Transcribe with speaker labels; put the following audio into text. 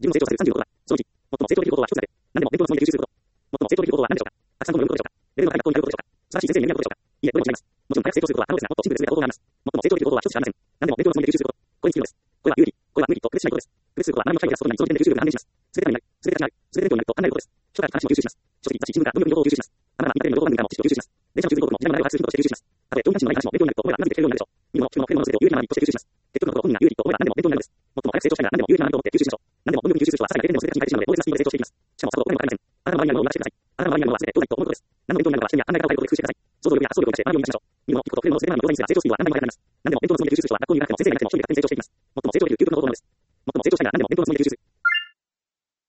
Speaker 1: 自分の成長させる30のことは、その1、最も成長できることは一つだけ。何でも勉強のつもりで吸収すること。最も成長できることは何でしょうか。たくさん本を読むことでしょうか。レベルの高い学校に通うことでしょうか。素晴らしい先生に学ぶことでしょうか。いいえ、どれも違います。もちろん早く成長することは可能ですが、もっとシンプルでする方法があります。最も成長できることは一つしかありません。何でも勉強のつもりで吸収すること。これに尽きるのです。これは有利、これは無理と区別しないことです。区別することは何も機会を出すことなり、その時点で吸収力が判明します。すべてがになる、すべてが違う、すべて勉強になると考えることです。書から話も吸収します。書籍、雑誌、新聞から文学の情報を吸収します。あなたはインターネットの情報番組からも知識を吸収します。電車の中通学も時代の流れを把握することとして吸収します。たとえ興味関心のない話も勉強になると思えばうなずいてくれるようになるでしょう。見るもの、聞くもの、触れるものすべてを有利な学びとして吸収します。結局のところ本人が有利と思えば何でも勉強になるのです。最も早く成長したいなら何でも有利な学びと思って吸収しましょう。何でも本力に吸収する人はさらに0点でも数値に配置しますので、同時なスピードで成長していきます。しかもさほどお金もかかりません。あなたの周りにあるものを流してください。あなたの周りにあるものは全て東西と思うことです。何の勉強になるかは人には考え方を変えることで工夫してください。想像力や発想力を生かして学びを生み出しましょう。見るもの、聞くこと、触れるもの、全ての学びを大にすれば成長スピードは何倍も速くなります。何でも勉強のつもりで吸収する人は学校に行かなくても先生になくても本に学び成長していきます。最も成長できる究極の方法なのです。